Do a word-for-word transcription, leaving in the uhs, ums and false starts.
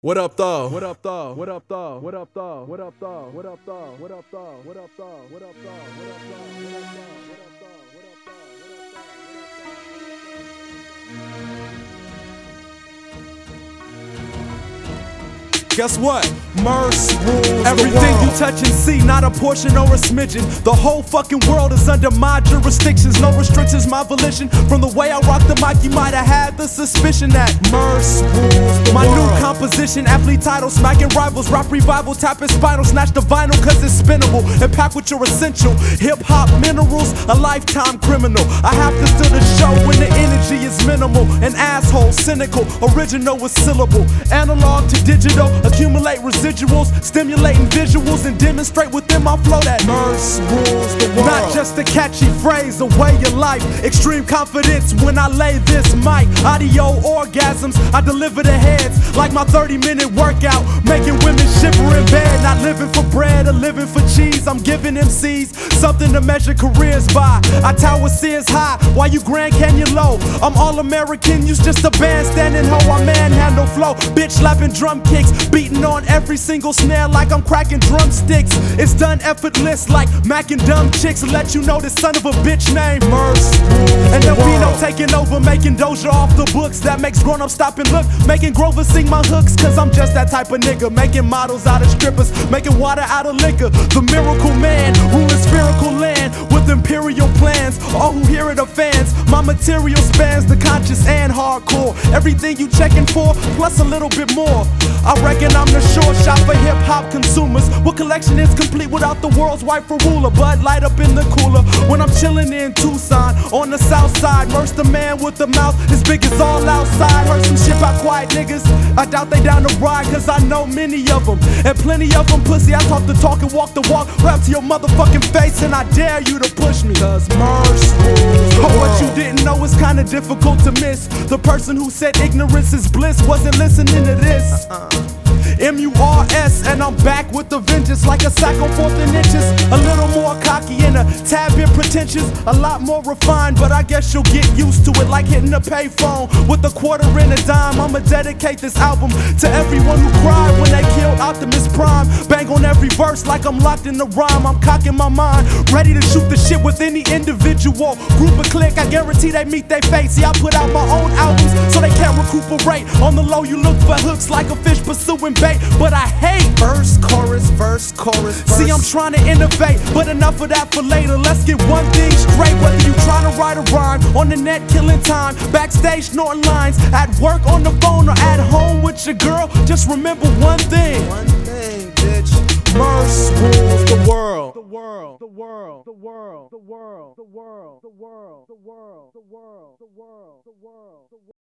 What up though? What up though? What up though? What up though? What up though? What up though? What up though? What up though? What up though? What up though? What up though? What up though? What up though? Guess what? Merce rules everything you touch and see, not a portion or a smidgen. The whole fucking world is under my jurisdictions. No restrictions, my volition. From the way I rock the mic, you might have had the suspicion that Merce rules the my world. New composition, athlete title, smacking rivals, rap revival, tapping spinal, snatch the vinyl cause it's spinnable, and pack with your essential hip-hop minerals, a lifetime criminal. I have to steal the show when the energy is minimal. An asshole, cynical, original with syllable, analog to digital, accumulate residuals, stimulating visuals, and demonstrate within my flow that Merce rules the world. Not just a catchy phrase, a way of life. Extreme confidence when I lay this mic. Audio orgasms, I deliver the heads like my thirty minute workout, making women shiver in bed. Not living for bread or living for cheese. I'm giving M Cs something to measure careers by. I tower Sears high while you Grand Canyon low. I'm all American, use just a bandstanding hoe. I manhandle flow, bitch slapping drum kicks, beating on every single snare like I'm cracking drumsticks. It's done effortless like Mac and dumb chicks. Let you know this son of a bitch named Merce. And there'll be no taking over, making Doja off the books. That makes grown-ups stop and look, making Grover sing my hooks. Cause I'm just that type of nigga, making models out of strippers, making water out of liquor. The miracle man, ruling spherical land with imperial plans. All who hear it are fans. My material spans the conscious and hardcore. Everything you checking for, plus a little bit more. I reckon I'm the short shot for hip-hop consumers. What collection is complete without the world's rightful ruler? Bud Light up in the cooler when I'm chilling in Tucson on the south side. Merce the man with the mouth as big as all outside. Heard some shit about quiet niggas, I doubt they down to ride, cause I know many of them, and plenty of them pussy. I talk the talk and walk the walk, rap to your motherfucking face, and I dare you to push me. Cause Merce rules the world. What you didn't know is kinda difficult to miss. The person who said ignorance is bliss wasn't listening to this. uh-uh. M U R S, and I'm back with the vengeance like a sack on fourth and inches. A little more cocky and a tad bit pretentious, a lot more refined, but I guess you'll get used to it like hitting a payphone with a quarter and a dime. I'ma dedicate this album to everyone who cried when they killed Optimus Prime. Bang on every verse like I'm locked in the rhyme. I'm cocking my mind, ready to shoot the shit with any individual group or clique. I guarantee they meet their fate. See, I put out my own albums so they can't recuperate. On the low, you look for hooks like a fish pursuing bait, but I hate verse, chorus, verse, chorus, verse. See, I'm trying to innovate, but enough of that for later. Let's get one thing straight. Whether you trying to write a rhyme, on the net killing time, backstage snorting lines, at work, on the phone, or at home with your girl, just remember one thing. One thing, bitch. Merce rules the world. The world. The world. The world. The world. The world. The world. The world. The world. The world. The world. The world.